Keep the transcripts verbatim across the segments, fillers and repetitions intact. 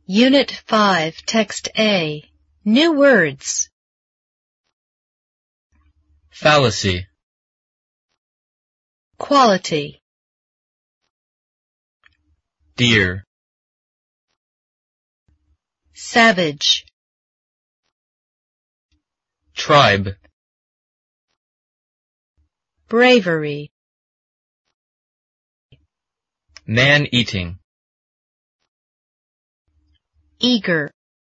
Unit five, Text A. New words. Fallacy. Quality. Deer. Savage. Tribe. Bravery. Man-eating. Eager.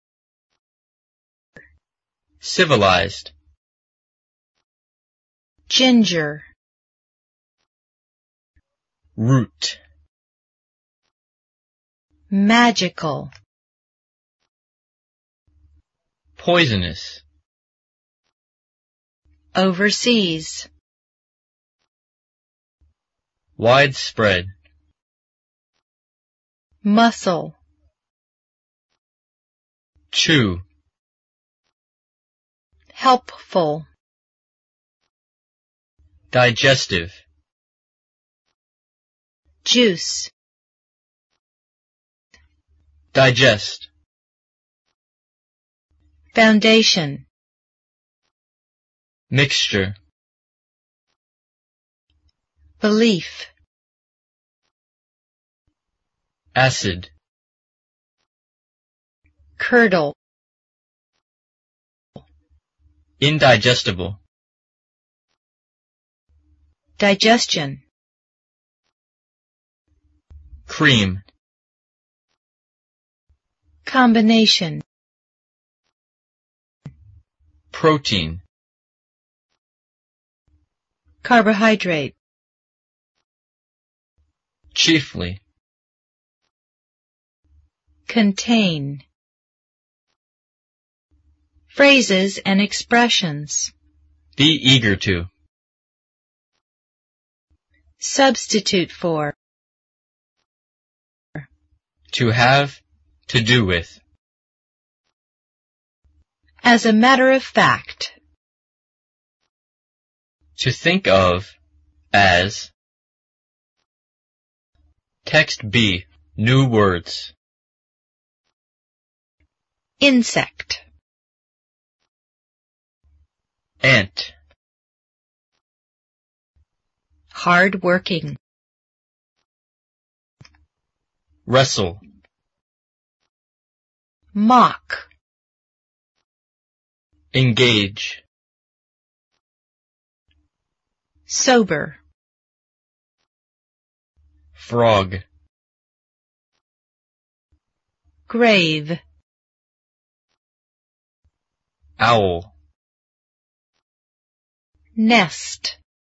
Civilized. Ginger. Root. Magical. Poisonous. Overseas. Widespread. Muscle. Chew. Helpful. Digestive. Juice. Digest. Foundation. Mixture. Belief. Acid. Curdle. Indigestible. Digestion. Cream. Combination. Protein. Carbohydrate. Chiefly. Contain. Phrases and expressions. Be eager to. Substitute for. To have, to do with. As a matter of fact. To think of, as. Text B. New words. Insect. Ant. Hard-working. Wrestle. Mock. Engage. Sober. Frog. Grave. Owl. Nest.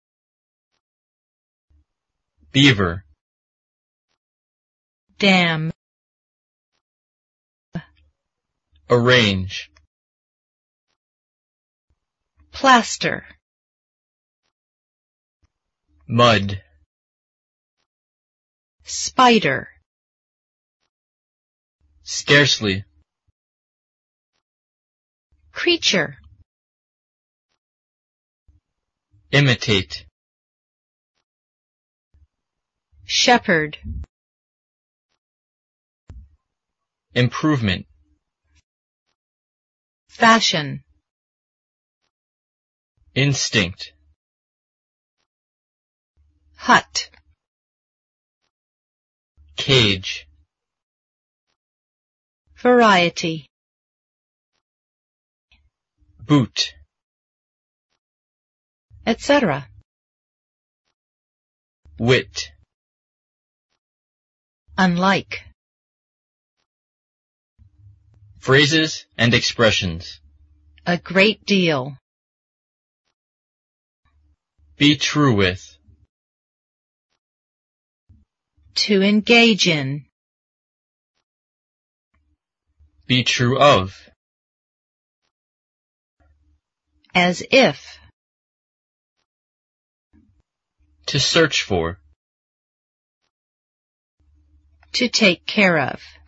Beaver. Dam. Arrange. Plaster. Mud. Spider. Scarcely. Creature. Imitate. Shepherd. Improvement. Fashion. Instinct. Hut. Cage. Variety. Boot. et cetera. Wit. Unlike. Phrases and expressions. A great deal. Be true with. To engage in. Be true of. As if. To search for. To take care of.